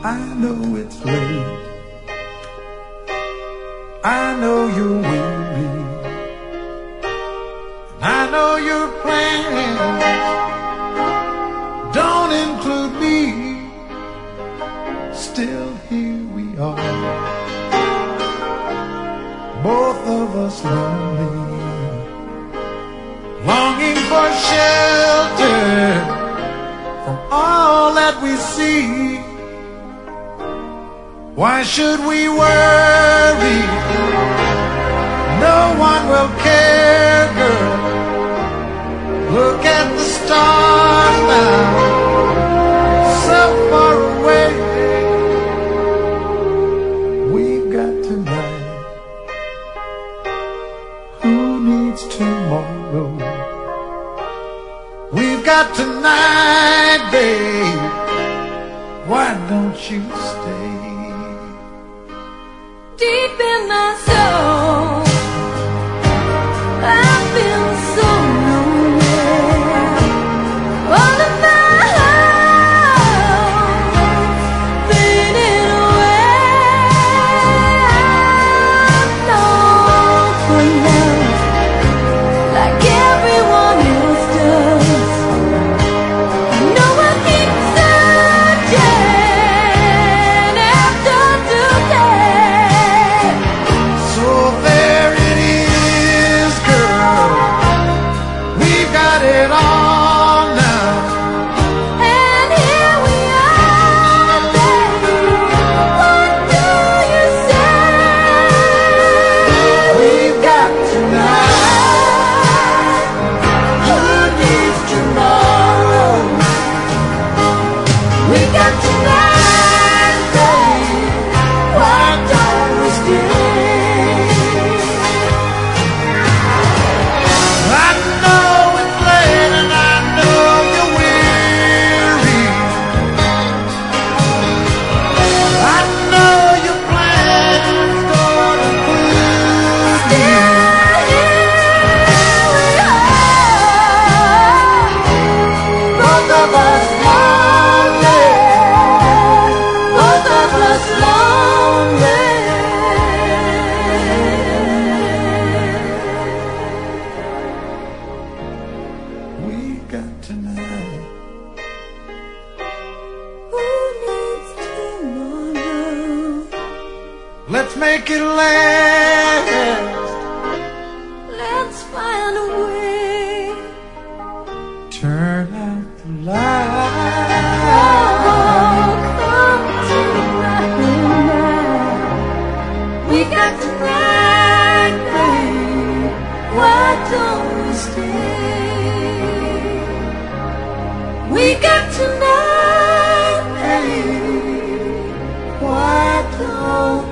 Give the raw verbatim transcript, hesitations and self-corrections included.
I know it's late, I know you're weary, I know your plans don't include me. Still here we are, both of us lonely, longing for shelter from all that we see. Why should we worry? No one will care, girl. Look at the stars now, so far away. We've got tonight, who needs tomorrow? We've got tonight, babe, why don't you stay? Deep in my soul, I feel so lonely. All of my hopes fading away. I long for love like everyone else does. I know I keep searching after today. So there it is, girl, we've got it all now. And here we are, baby. What do you say? We've got tonight, who needs tomorrow? We got tonight, baby. Why don't we stay? I know it's late and I know you're weary, I know your plans don't include me. Both of us lonely, both of us lonely. We got tonight, Who needs tomorrow? let's make it last. Let's find a way. Turn out the light. Oh, come tonight, tonight. We got tonight, babe. Why don't we stay? We got tonight, babe. Why don't